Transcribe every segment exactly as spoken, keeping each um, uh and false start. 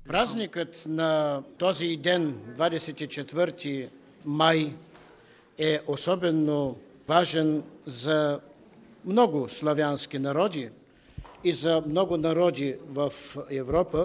Празникът на този ден, двадесет и четвърти май, е особено важен за много славянски народи и за много народи в Европа,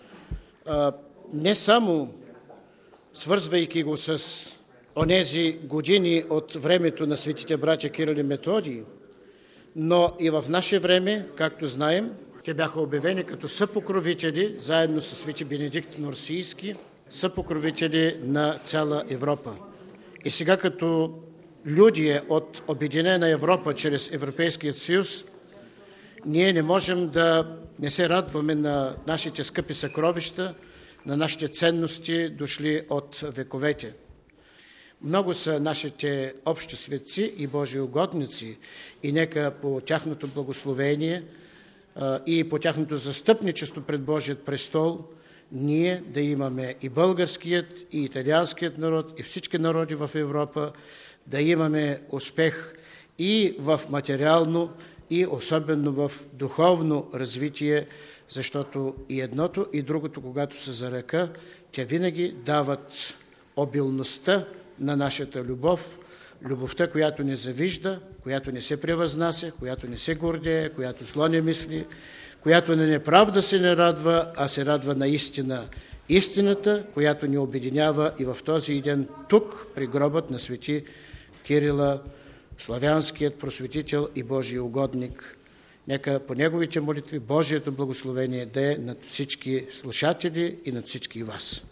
не само свързвайки го с онези години от времето на светите братя Кирил и Методий, но и в наше време, както знаем, те бяха обявени като съпокровители, заедно с свети Бенедикт Нурсийски, съпокровители на цяла Европа. И сега като люди от Обединена Европа чрез Европейският съюз, ние не можем да не се радваме на нашите скъпи съкровища, на нашите ценности, дошли от вековете. Много са нашите общи светци и Божии угодници и нека по тяхното благословение и по тяхното застъпничество пред Божият престол ние да имаме и българският, и италианският народ, и всички народи в Европа, да имаме успех и в материално, и особено в духовно развитие, защото и едното, и другото, когато са за ръка, те винаги дават обилността на нашата любов, любовта, която не завижда, която не се превъзнася, която не се гордее, която зло не мисли, която на неправда се не радва, а се радва на истина. Истината, която ни обединява и в този ден тук, при гробът на свети Кирила, славянският просветител и Божий угодник. Нека по неговите молитви Божието благословение да е над всички слушатели и над всички вас.